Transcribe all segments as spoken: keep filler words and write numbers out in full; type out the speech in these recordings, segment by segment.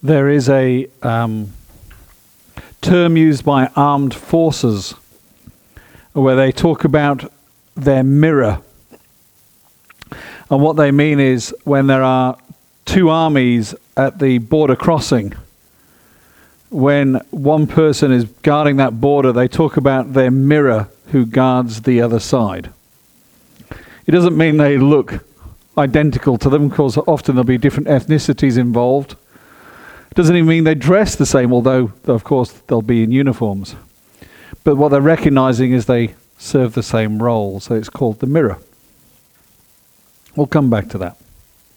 There is a um, term used by armed forces where they talk about their mirror. And what they mean is when there are two armies at the border crossing, when one person is guarding that border, they talk about their mirror who guards the other side. It doesn't mean they look identical to them, because often there'll be different ethnicities involved. It doesn't even mean they dress the same, although, of course, they'll be in uniforms. But what they're recognizing is they serve the same role, so it's called the mirror. We'll come back to that.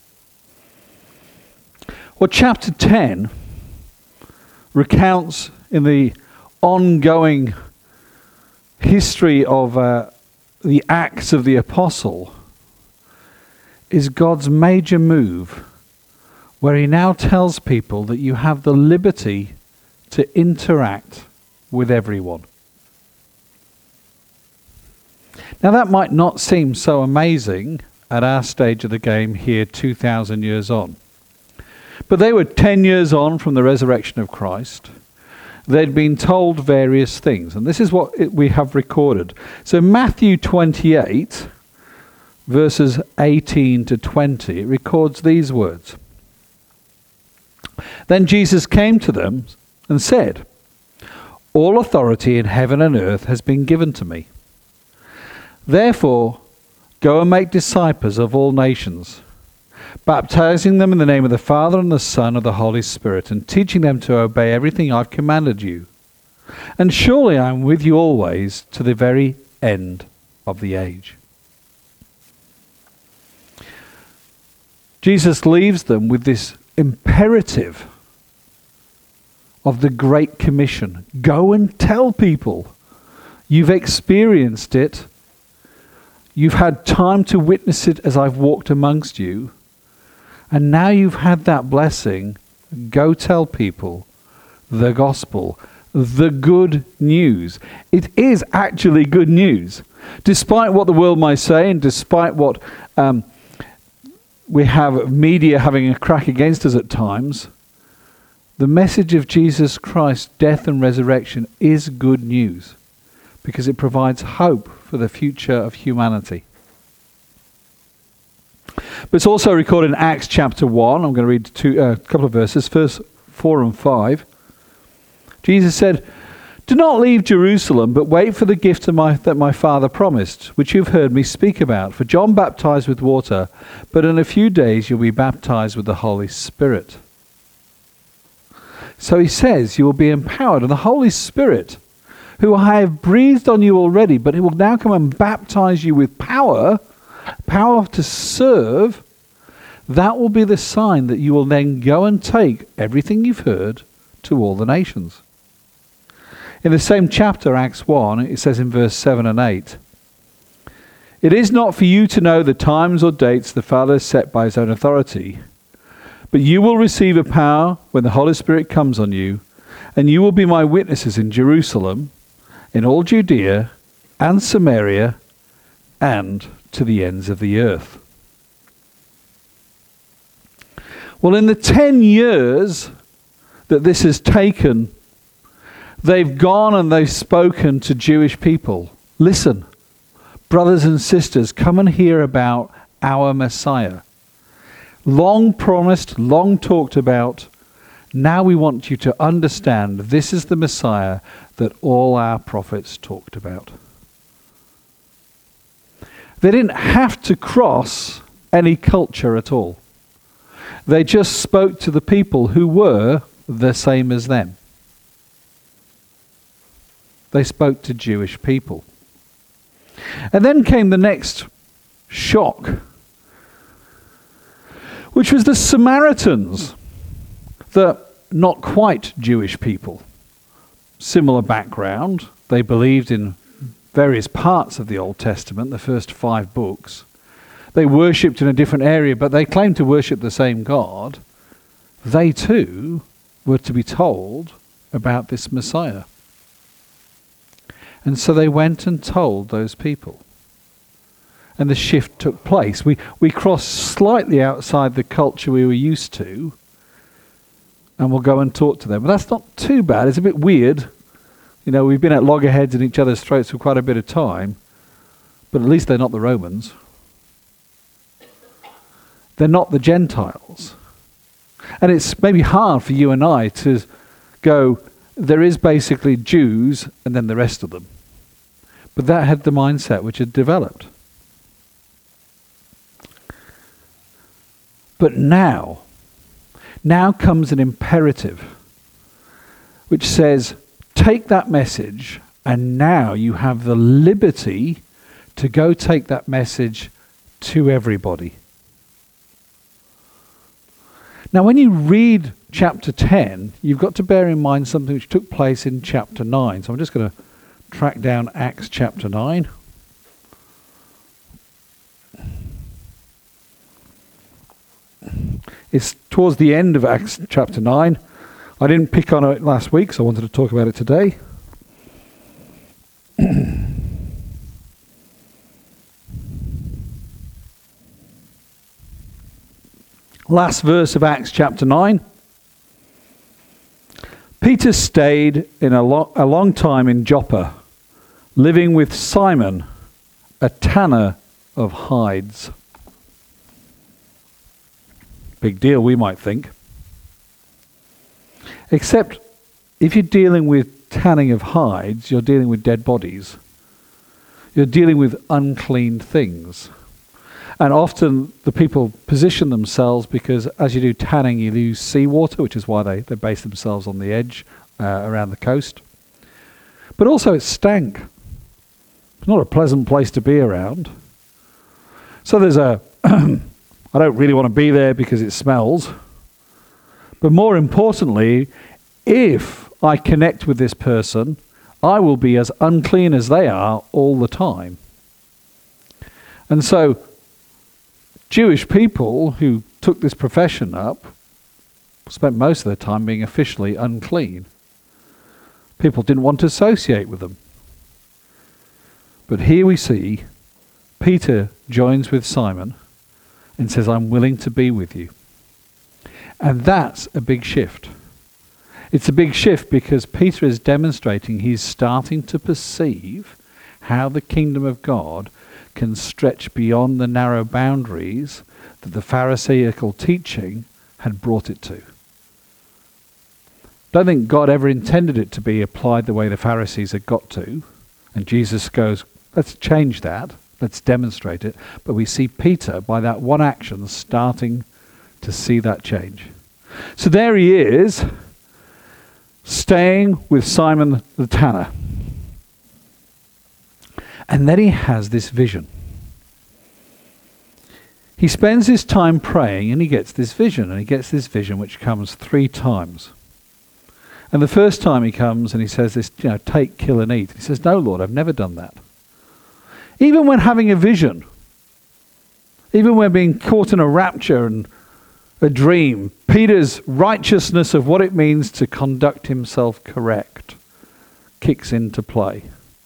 Well, chapter ten recounts in the ongoing history of uh, the Acts of the Apostle is God's major move, where he now tells people that you have the liberty to interact with everyone. Now that might not seem so amazing at our stage of the game here two thousand years on. But they were ten years on from the resurrection of Christ. They'd been told various things, and this is what it, we have recorded. So Matthew twenty-eight, verses eighteen to twenty, it records these words. Then Jesus came to them and said, "All authority in heaven and earth has been given to me. Therefore, go and make disciples of all nations, baptizing them in the name of the Father and the Son and the Holy Spirit, and teaching them to obey everything I've commanded you. And surely I am with you always to the very end of the age." Jesus leaves them with this imperative of the Great Commission. Go and tell people. You've experienced it. You've had time to witness it as I've walked amongst you. And now you've had that blessing. Go tell people the gospel, the good news. It is actually good news. Despite what the world might say, and despite what um, we have media having a crack against us at times, the message of Jesus Christ's death and resurrection is good news, because it provides hope for the future of humanity. But it's also recorded in Acts chapter one. I'm going to read two, uh, a couple of verses, verse four and five. Jesus said, "Do not leave Jerusalem, but wait for the gift of my, that my Father promised, which you've heard me speak about. For John baptized with water, but in a few days you'll be baptized with the Holy Spirit." So he says you will be empowered, and the Holy Spirit, who I have breathed on you already, but he will now come and baptize you with power, power to serve. That will be the sign that you will then go and take everything you've heard to all the nations. In the same chapter, Acts one, it says in verse seven and eight, "It is not for you to know the times or dates the Father has set by his own authority, but you will receive a power when the Holy Spirit comes on you, and you will be my witnesses in Jerusalem, in all Judea and Samaria, and to the ends of the earth." Well, in the ten years that this has taken, they've gone and they've spoken to Jewish people. Listen, brothers and sisters, come and hear about our Messiah. Long promised, long talked about. Now we want you to understand this is the Messiah that all our prophets talked about. They didn't have to cross any culture at all. They just spoke to the people who were the same as them. They spoke to Jewish people. And then came the next shock, which was the Samaritans, the not quite Jewish people. Similar background. They believed in various parts of the Old Testament, the first five books. They worshipped in a different area, but they claimed to worship the same God. They too were to be told about this Messiah. And so they went and told those people. And the shift took place. We we crossed slightly outside the culture we were used to. and we'll go and talk to them. But that's not too bad. It's a bit weird. You know, we've been at loggerheads in each other's throats for quite a bit of time, but at least they're not the Romans. They're not the Gentiles. And it's maybe hard for you and I to go, there is basically Jews and then the rest of them. But that had the mindset which had developed. But now, now comes an imperative which says, take that message, and now you have the liberty to go take that message to everybody. Now, when you read chapter ten, you've got to bear in mind something which took place in chapter nine. So I'm just going to track down Acts chapter nine. It's towards the end of Acts chapter nine. I didn't pick on it last week, so I wanted to talk about it today. Last verse of Acts chapter nine. Peter stayed in a, lo- a long time in Joppa, living with Simon, a tanner of hides. Big deal, we might think. Except if you're dealing with tanning of hides, you're dealing with dead bodies. You're dealing with unclean things. And often the people position themselves because as you do tanning, you lose seawater, which is why they, they base themselves on the edge uh, around the coast. But also it stank. It's not a pleasant place to be around. So there's a, I don't really want to be there because it smells. But more importantly, if I connect with this person, I will be as unclean as they are all the time. And so Jewish people who took this profession up spent most of their time being officially unclean. People didn't want to associate with them. But here we see Peter joins with Simon and says, I'm willing to be with you. And that's a big shift. It's a big shift because Peter is demonstrating he's starting to perceive how the kingdom of God can stretch beyond the narrow boundaries that the Pharisaical teaching had brought it to. I don't think God ever intended it to be applied the way the Pharisees had got to. And Jesus goes, let's change that. Let's demonstrate it. But we see Peter, by that one action, starting to see that change. So there he is, staying with Simon the tanner. And then he has this vision. He spends his time praying and he gets this vision. And he gets this vision which comes three times. And the first time he comes and he says this, you know, take, kill and eat. He says, no, Lord, I've never done that. Even when having a vision, even when being caught in a rapture and a dream, Peter's righteousness of what it means to conduct himself correct kicks into play.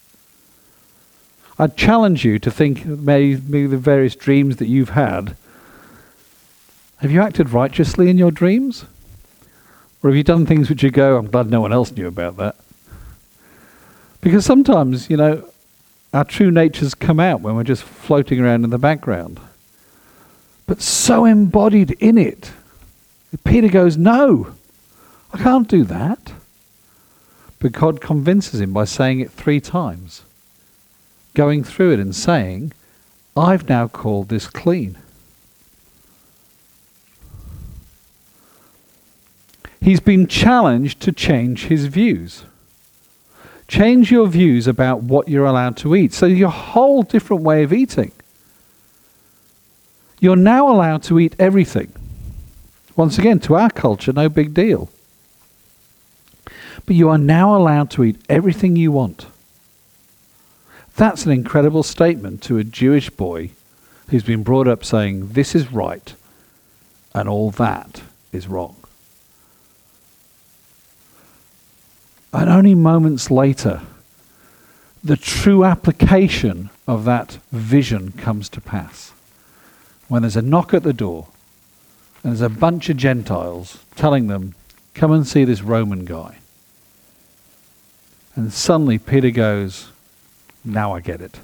I challenge you to think maybe the various dreams that you've had. Have you acted righteously in your dreams? Or have you done things which you go, I'm glad no one else knew about that? Because sometimes, you know, our true natures come out when we're just floating around in the background. But so embodied in it, Peter goes, no, I can't do that. But God convinces him by saying it three times. Going through it and saying, I've now called this clean. He's been challenged to change his views. Change your views about what you're allowed to eat. So your whole different way of eating. You're now allowed to eat everything. Once again, to our culture, no big deal. But you are now allowed to eat everything you want. That's an incredible statement to a Jewish boy who's been brought up saying, this is right and all that is wrong. And only moments later, the true application of that vision comes to pass. When there's a knock at the door, and there's a bunch of Gentiles telling them, come and see this Roman guy. And suddenly Peter goes, now I get it.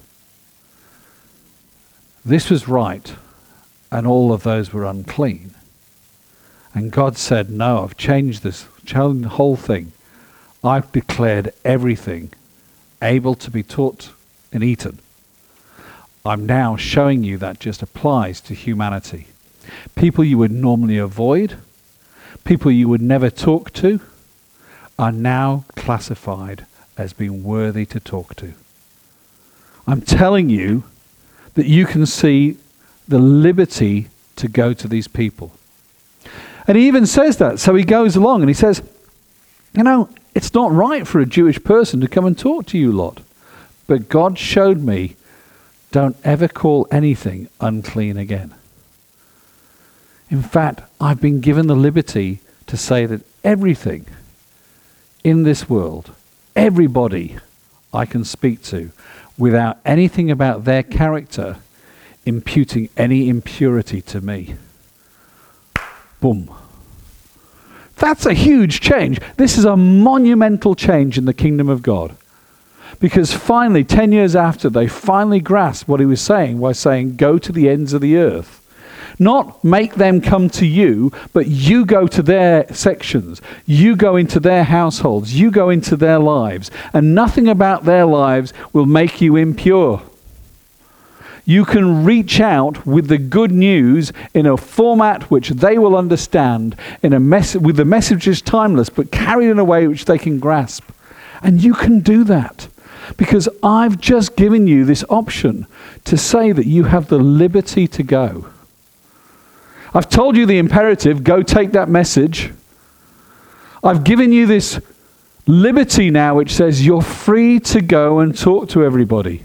This was right, and all of those were unclean. And God said, no, I've changed this whole thing. I've declared everything able to be taught and eaten. I'm now showing you that just applies to humanity. People you would normally avoid, people you would never talk to, are now classified as being worthy to talk to. I'm telling you that you can see the liberty to go to these people. And he even says that. So he goes along and he says, you know, it's not right for a Jewish person to come and talk to you lot. But God showed me, don't ever call anything unclean again. In fact, I've been given the liberty to say that everything in this world, everybody I can speak to, without anything about their character imputing any impurity to me. Boom. That's a huge change. This is a monumental change in the kingdom of God. Because finally, ten years after, they finally grasped what he was saying by saying, go to the ends of the earth. Not make them come to you, but you go to their sections. You go into their households. You go into their lives. And nothing about their lives will make you impure. You can reach out with the good news in a format which they will understand, in a mess- with the messages timeless, but carried in a way which they can grasp. And you can do that. Because I've just given you this option to say that you have the liberty to go. I've told you the imperative, go take that message. I've given you this liberty now which says you're free to go and talk to everybody.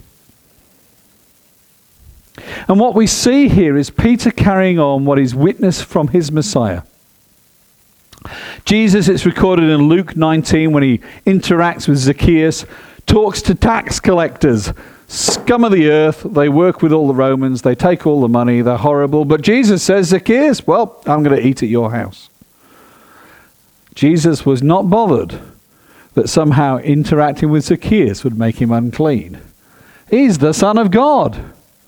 And what we see here is Peter carrying on what is witnessed from his Messiah. Jesus, it's recorded in Luke nineteen when he interacts with Zacchaeus, talks to tax collectors, scum of the earth. They work with all the Romans. They take all the money. They're horrible. But Jesus says, Zacchaeus, well, I'm going to eat at your house. Jesus was not bothered that somehow interacting with Zacchaeus would make him unclean. He's the Son of God.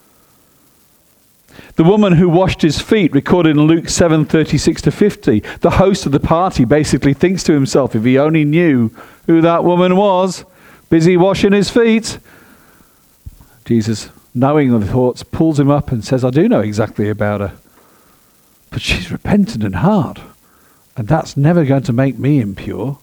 The woman who washed his feet, recorded in Luke seven, thirty-six to fifty. The host of the party basically thinks to himself, if he only knew who that woman was, busy washing his feet. Jesus, knowing the thoughts, pulls him up and says, I do know exactly about her. But she's repentant in heart. And that's never going to make me impure.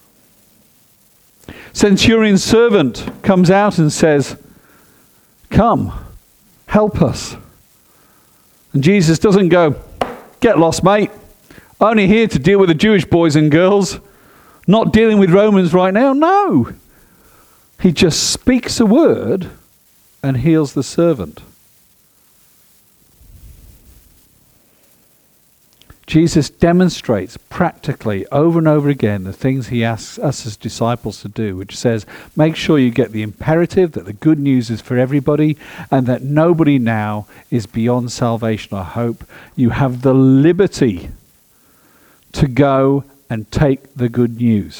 Centurion's servant comes out and says, come, help us. And Jesus doesn't go, get lost, mate. Only here to deal with the Jewish boys and girls. Not dealing with Romans right now. No. He just speaks a word and heals the servant. Jesus demonstrates practically over and over again the things he asks us as disciples to do, which says, make sure you get the imperative that the good news is for everybody and that nobody now is beyond salvation or hope. You have the liberty to go and take the good news.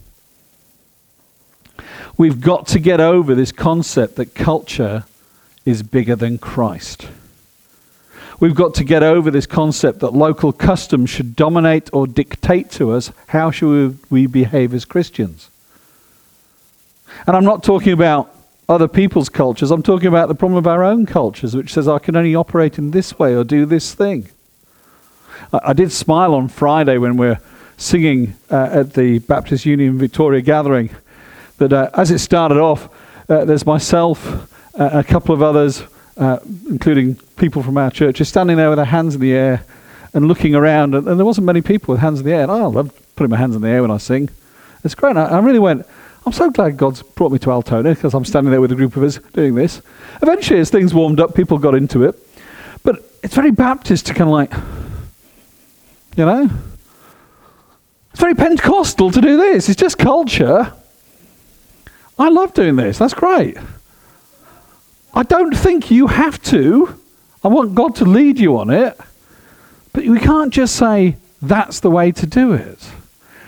We've got to get over this concept that culture is bigger than Christ. We've got to get over this concept that local customs should dominate or dictate to us how should we behave as Christians. And I'm not talking about other people's cultures. I'm talking about the problem of our own cultures, which says I can only operate in this way or do this thing. I, I did smile on Friday when we're singing uh, at the Baptist Union Victoria gathering that uh, as it started off, uh, there's myself, uh, a couple of others, Uh, including people from our church, are standing there with their hands in the air and looking around, and, and there wasn't many people with hands in the air. And I love putting my hands in the air when I sing. It's great. I, I really went, I'm so glad God's brought me to Altona, because I'm standing there with a group of us doing this. Eventually, as things warmed up, people got into it. But it's very Baptist to kind of like, you know, it's very Pentecostal to do this. It's just culture. I love doing this. That's great. I don't think you have to. I want God to lead you on it. But we can't just say, that's the way to do it.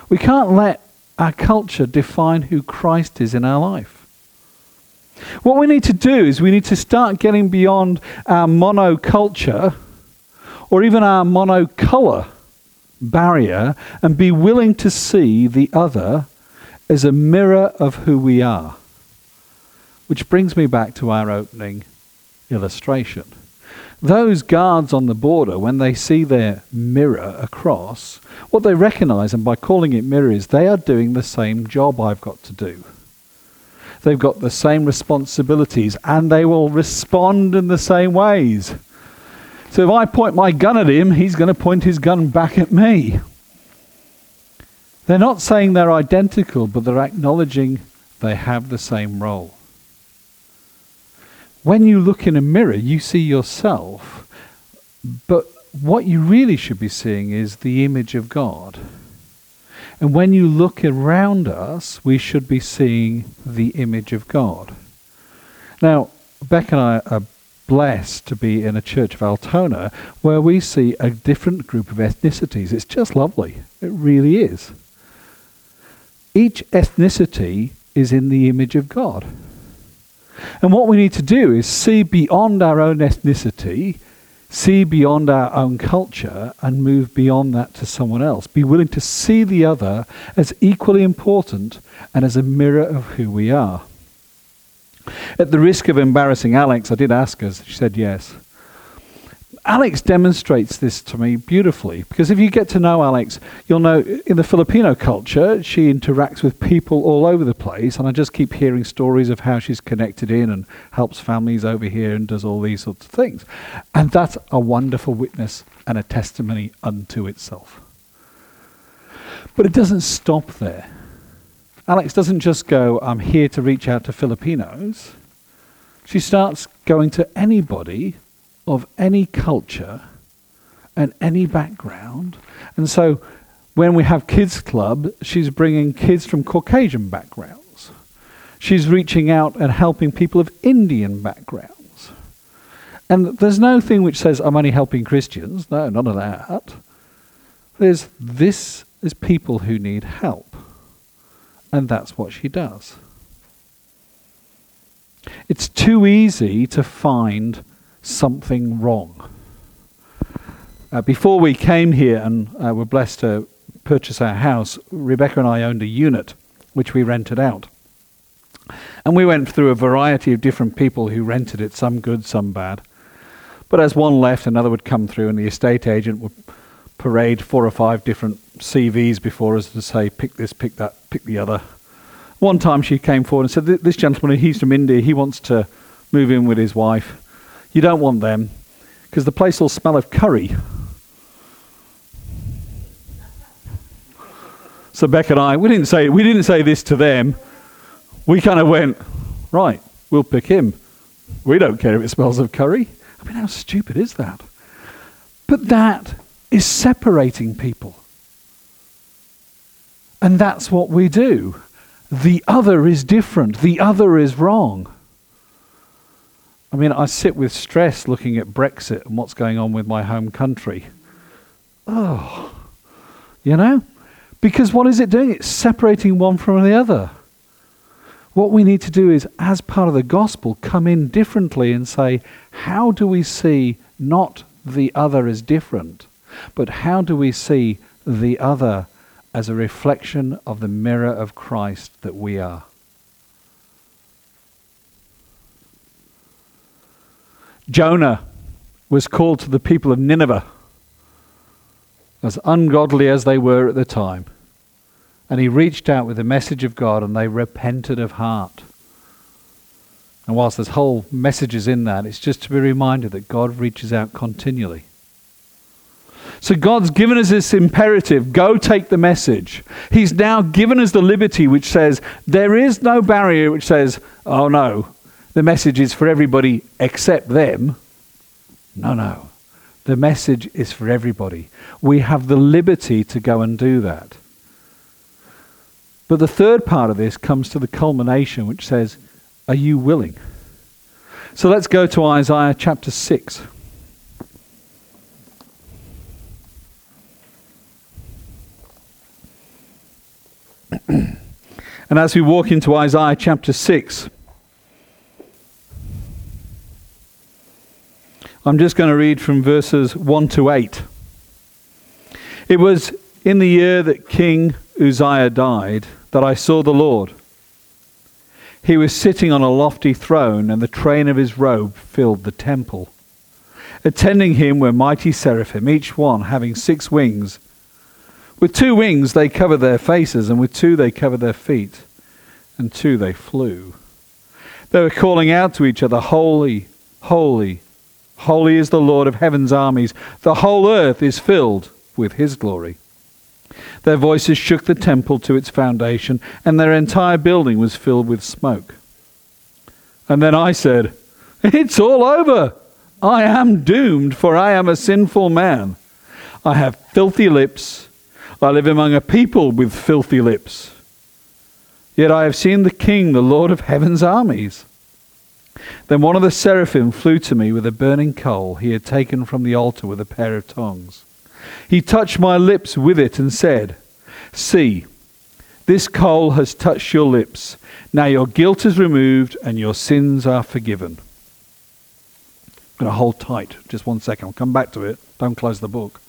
We can't let our culture define who Christ is in our life. What we need to do is we need to start getting beyond our monoculture or even our monocolour barrier and be willing to see the other as a mirror of who we are. Which brings me back to our opening illustration. Those guards on the border, when they see their mirror across, what they recognise, and by calling it mirror, is they are doing the same job I've got to do. They've got the same responsibilities, and they will respond in the same ways. So if I point my gun at him, he's going to point his gun back at me. They're not saying they're identical, but they're acknowledging they have the same role. When you look in a mirror, you see yourself, but what you really should be seeing is the image of God. And when you look around us, we should be seeing the image of God. Now, Beck and I are blessed to be in a church of Altona where we see a different group of ethnicities. It's just lovely. It really is. Each ethnicity is in the image of God. And what we need to do is see beyond our own ethnicity, see beyond our own culture, and move beyond that to someone else. Be willing to see the other as equally important and as a mirror of who we are. At the risk of embarrassing Alex, I did ask her, she said yes. Alex demonstrates this to me beautifully, because if you get to know Alex, you'll know in the Filipino culture, she interacts with people all over the place, and I just keep hearing stories of how she's connected in and helps families over here and does all these sorts of things. And that's a wonderful witness and a testimony unto itself. But it doesn't stop there. Alex doesn't just go, I'm here to reach out to Filipinos. She starts going to anybody of any culture and any background. And so when we have kids club, she's bringing kids from Caucasian backgrounds. She's reaching out and helping people of Indian backgrounds. And there's no thing which says, I'm only helping Christians. No, none of that. There's, this is people who need help. And that's what she does. It's too easy to find something wrong. Uh, before we came here and uh, were blessed to purchase our house, Rebecca and I owned a unit which we rented out. And we went through a variety of different people who rented it, some good, some bad. But as one left, another would come through, and the estate agent would parade four or five different C Vs before us to say, pick this, pick that, pick the other. One time she came forward and said, this gentleman, he's from India, he wants to move in with his wife. You don't want them, because the place will smell of curry. So Beck and I, we didn't say we didn't say this to them. We kind of went, right, we'll pick him. We don't care if it smells of curry. I mean, how stupid is that? But that is separating people. And that's what we do. The other is different. The other is wrong. I mean, I sit with stress looking at Brexit and what's going on with my home country. Oh, you know? Because what is it doing? It's separating one from the other. What we need to do is, as part of the gospel, come in differently and say, how do we see not the other as different, but how do we see the other as a reflection of the mirror of Christ that we are? Jonah was called to the people of Nineveh, as ungodly as they were at the time. And he reached out with the message of God, and they repented of heart. And whilst there's whole messages in that, it's just to be reminded that God reaches out continually. So God's given us this imperative, go take the message. He's now given us the liberty which says, there is no barrier which says, oh no, the message is for everybody except them. No, no. The message is for everybody. We have the liberty to go and do that. But the third part of this comes to the culmination, which says, are you willing? So let's go to Isaiah chapter six. And as we walk into Isaiah chapter six, I'm just going to read from verses one to eight. It was in the year that King Uzziah died that I saw the Lord. He was sitting on a lofty throne, and the train of his robe filled the temple. Attending him were mighty seraphim, each one having six wings. With two wings they covered their faces, and with two they covered their feet, and two they flew. They were calling out to each other, Holy, holy, holy is the Lord of heaven's armies. The whole earth is filled with his glory. Their voices shook the temple to its foundation, and their entire building was filled with smoke. And then I said, It's all over. I am doomed, for I am a sinful man. I have filthy lips. I live among a people with filthy lips. Yet I have seen the King, the Lord of heaven's armies. Then one of the seraphim flew to me with a burning coal he had taken from the altar with a pair of tongs. He touched my lips with it and said, See, this coal has touched your lips. Now your guilt is removed and your sins are forgiven. I'm going to hold tight just one second. I'll come back to it. Don't close the book.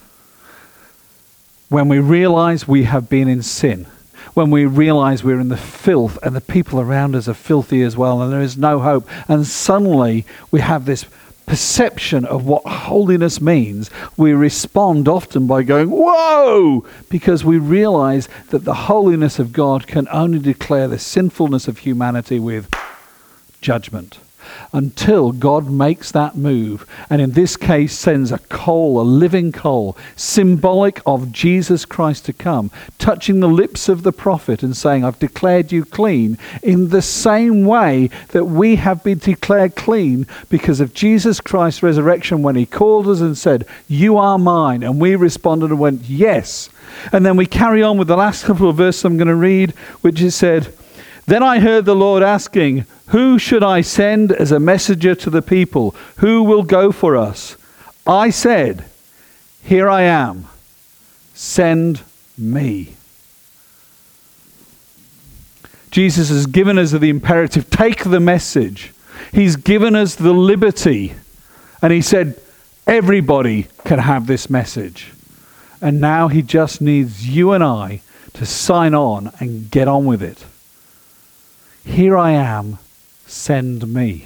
When we realize we have been in sin, when we realize we're in the filth and the people around us are filthy as well and there is no hope, and suddenly we have this perception of what holiness means, we respond often by going, whoa, because we realize that the holiness of God can only declare the sinfulness of humanity with judgment. Until God makes that move, and in this case sends a coal, a living coal, symbolic of Jesus Christ to come, touching the lips of the prophet and saying, I've declared you clean, in the same way that we have been declared clean because of Jesus Christ's resurrection when he called us and said, you are mine, and we responded and went, yes. And then we carry on with the last couple of verses I'm going to read, which is said, Then I heard the Lord asking, Who should I send as a messenger to the people? Who will go for us? I said, Here I am. Send me. Jesus has given us the imperative, take the message. He's given us the liberty. And he said, everybody can have this message. And now he just needs you and I to sign on and get on with it. Here I am, send me.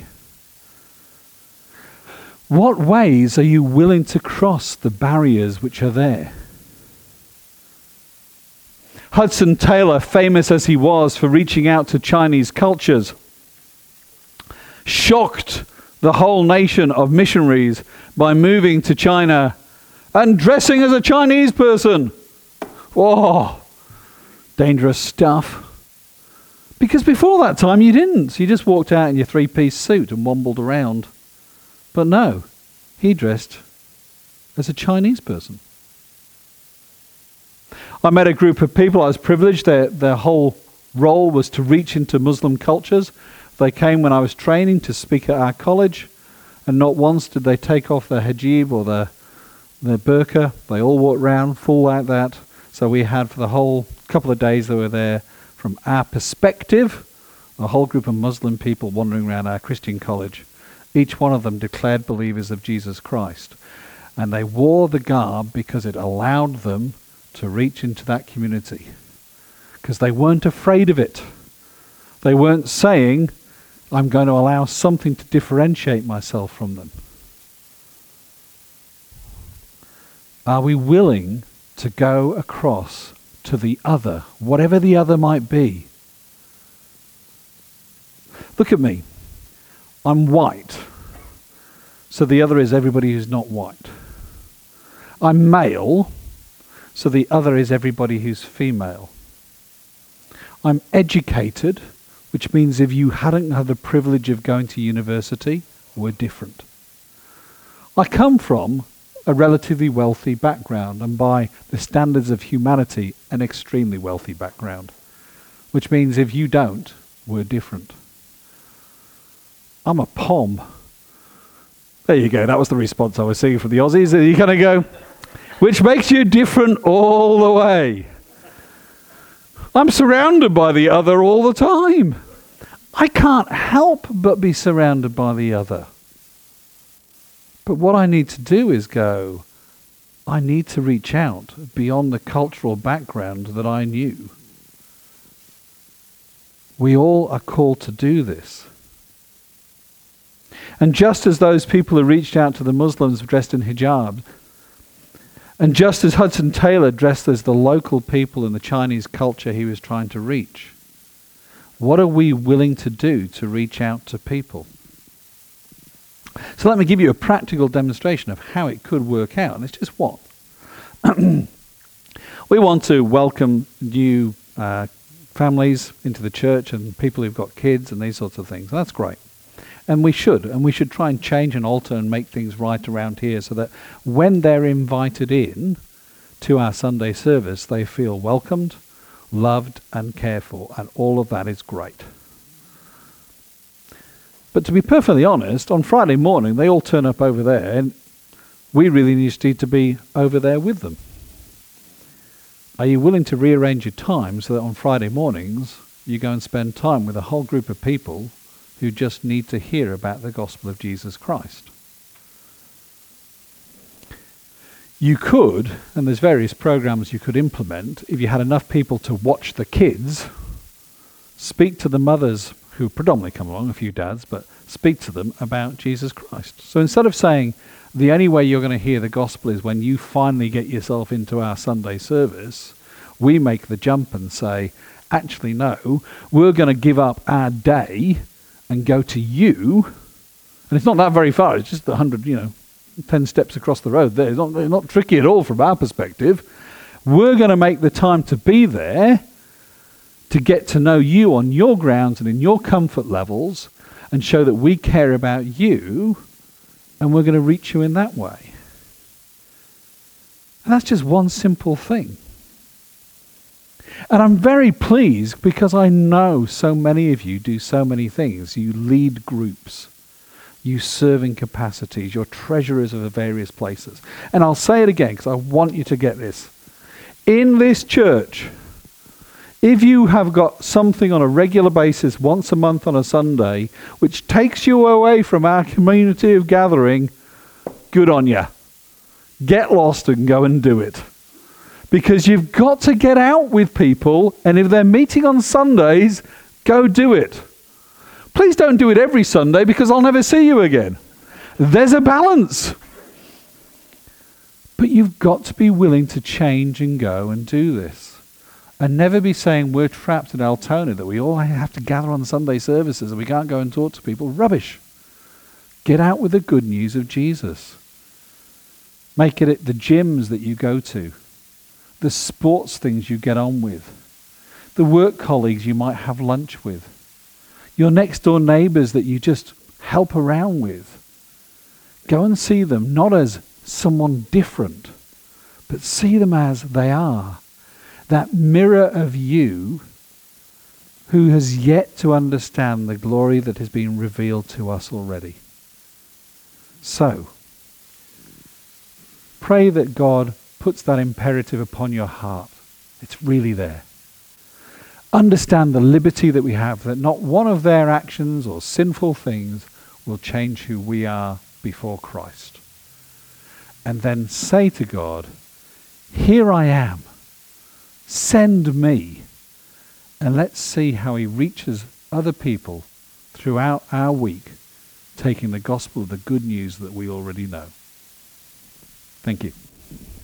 What ways are you willing to cross the barriers which are there? Hudson Taylor, famous as he was for reaching out to Chinese cultures, shocked the whole nation of missionaries by moving to China and dressing as a Chinese person. Whoa, dangerous stuff. Because before that time you didn't. You just walked out in your three-piece suit and wombled around. But no, he dressed as a Chinese person. I met a group of people. I was privileged. Their, their whole role was to reach into Muslim cultures. They came when I was training to speak at our college, and not once did they take off their hijab or their, their burqa. They all walked around full like that. So we had, for the whole couple of days they were there, from our perspective, a whole group of Muslim people wandering around our Christian college. Each one of them declared believers of Jesus Christ. And they wore the garb because it allowed them to reach into that community. Because they weren't afraid of it. They weren't saying, I'm going to allow something to differentiate myself from them. Are we willing to go across to the other, whatever the other might be? Look at me. I'm white. So the other is everybody who's not white. I'm male. So the other is everybody who's female. I'm educated, which means if you hadn't had the privilege of going to university, we're different. I come from a relatively wealthy background, and by the standards of humanity, an extremely wealthy background. Which means if you don't, we're different. I'm a P O M. There you go, that was the response I was seeing from the Aussies. You kind of go, which makes you different all the way. I'm surrounded by the other all the time. I can't help but be surrounded by the other. But what I need to do is go, I need to reach out beyond the cultural background that I knew. We all are called to do this. And just as those people who reached out to the Muslims dressed in hijab, and just as Hudson Taylor dressed as the local people in the Chinese culture he was trying to reach, what are we willing to do to reach out to people? So let me give you a practical demonstration of how it could work out. And it's just what? We want to welcome new uh, families into the church and people who've got kids and these sorts of things. That's great. And we should. And we should try and change and alter and make things right around here so that when they're invited in to our Sunday service, they feel welcomed, loved and cared for. And all of that is great. But to be perfectly honest, on Friday morning, they all turn up over there and we really need to be over there with them. Are you willing to rearrange your time so that on Friday mornings you go and spend time with a whole group of people who just need to hear about the gospel of Jesus Christ? You could, and there's various programs you could implement, if you had enough people to watch the kids, speak to the mothers who predominantly come along, a few dads, but speak to them about Jesus Christ. So instead of saying, the only way you're going to hear the gospel is when you finally get yourself into our Sunday service, we make the jump and say, actually no, we're going to give up our day and go to you, and it's not that very far, it's just a hundred, you know, ten steps across the road there. It's not, it's not tricky at all from our perspective. We're going to make the time to be there to get to know you on your grounds and in your comfort levels and show that we care about you, and we're going to reach you in that way. And that's just one simple thing. And I'm very pleased because I know so many of you do so many things. You lead groups. You serve in capacities. You're treasurers of various places. And I'll say it again because I want you to get this. In this church, if you have got something on a regular basis once a month on a Sunday which takes you away from our community of gathering, good on you. Get lost and go and do it. Because you've got to get out with people, and if they're meeting on Sundays, go do it. Please don't do it every Sunday because I'll never see you again. There's a balance. But you've got to be willing to change and go and do this. And never be saying we're trapped in Altona, that we all have to gather on Sunday services and we can't go and talk to people. Rubbish. Get out with the good news of Jesus. Make it at the gyms that you go to, the sports things you get on with, the work colleagues you might have lunch with, your next door neighbours that you just help around with. Go and see them not as someone different, but see them as they are. That mirror of you who has yet to understand the glory that has been revealed to us already. So, pray that God puts that imperative upon your heart. It's really there. Understand the liberty that we have, that not one of their actions or sinful things will change who we are before Christ. And then say to God, here I am. Send me. And let's see how he reaches other people throughout our week, taking the gospel of the good news that we already know. Thank you.